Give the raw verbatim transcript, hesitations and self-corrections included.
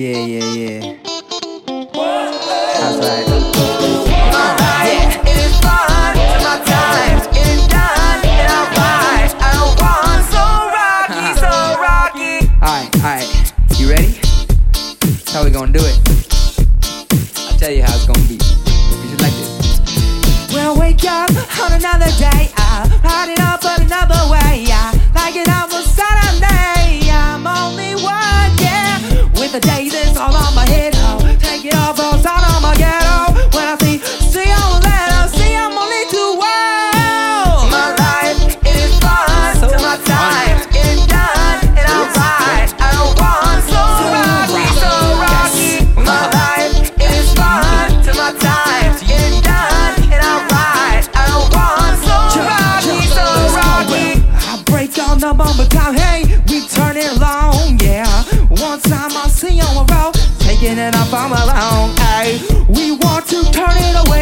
Yeah, yeah, yeah. That's right. My life is fun, my time's is done, and I'm right. I don't want so rocky, so rocky. Alright, alright. You ready? That's how we gonna do it. I'll tell you how it's gonna be. You should like this. We'll wake up on another day. I'll ride it up but another way. I like it up for Saturday. I'm only one, yeah. With the day that's all on my head. I'll take it off, I'll start on my ghetto. When I see, see, I'll let her see I'm only too well. My life is fun, so my time is done, and I'm right. I don't want so rocky, so rocky. My life is fun, till my time is done, and I'm right. I don't want so rocky, so rocky. I break on the bumper time, hey, we turn it long, yeah. One time I'll see you on the road, taking it up on my own, hey. We want to turn it away.